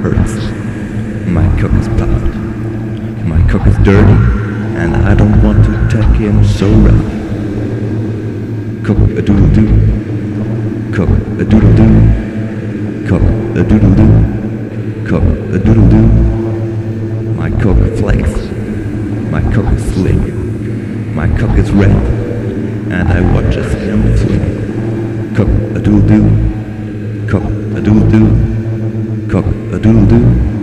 hurts. My cook is proud. My cook is dirty, and I don't want to attack him so rough. Cook a doodle doo. Cook a doodle doo. Cook a doodle doo. Cook a doodle doo. My cook flakes. My cook is slick. My cook is red, and I watches him flick. Cook a doodle doo. Cook a doodle doo. Cook a doodle doo.